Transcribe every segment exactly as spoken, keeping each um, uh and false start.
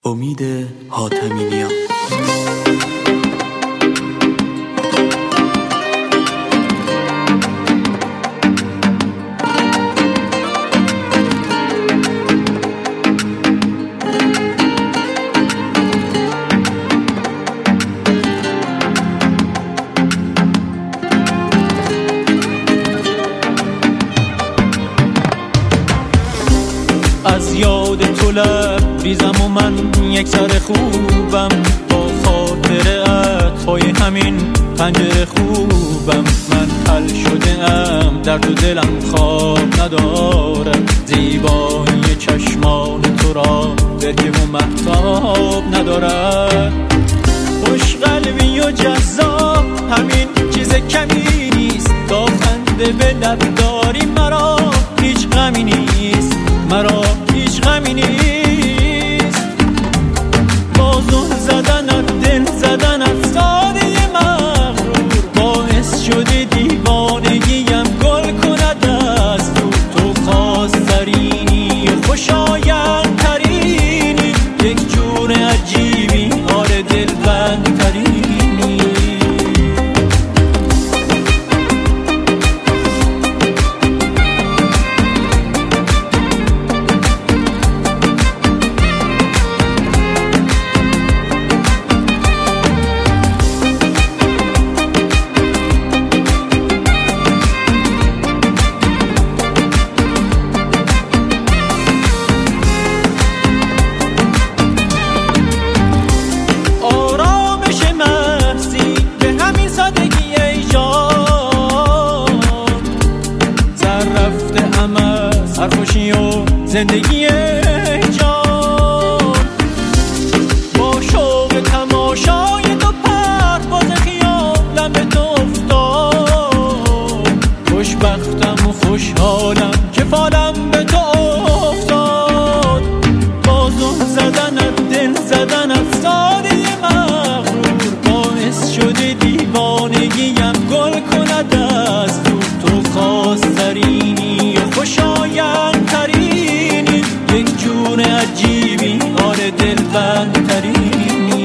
امید حاتمی‌نیا. از یاد تو لبریزم و من یک سر خوبم، با خاطرت پای همین پنجره خوبم. من حل شده ام، درد و دلم خواب ندارم، زیبایی چشمان تو را برگه و مهتاب ندارد. خوش قلبی و جذاب همین چیز کمی نیست، تا خنده به لب داری مرا هیچ غمی نیست، مرا هیچ غمی نیست. بازون زدنت دل زدنت ساده مغرور، باعث شده دیوانگیم گل کند از دور. تو خواسترینی و خوشایند ترینی، یک جور عجیبی آره دلبند ترینی. هر خوشی و زندگی جان، با شوق تماشای تو پرواز خیالم به تو افتاد. خوشبختم و خوشحالم که فالم به تو افتاد. بازون زدنت دل زدنت ساده مغرور، باعث شده دیوانگیم گل کند از دور. تو خواسترینی و خوشایند ترینی، یک جور عجیبی آره دلبند ترینی.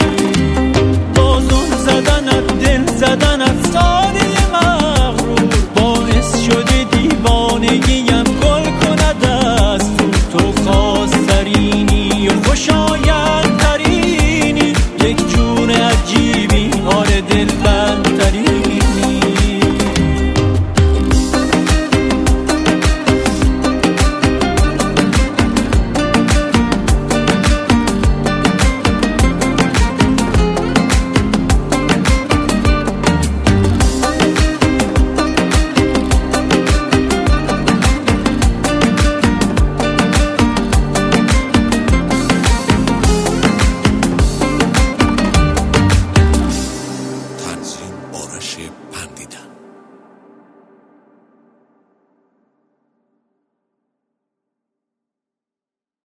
بازون زدنت دل زدنت ساده مغرور، باعث شده دیوانگیم گل کند از دور. تو خواسترینی و خوشایند ترینی، یک جور عجیبی آره دلبند ترینی. آرش پندیدن.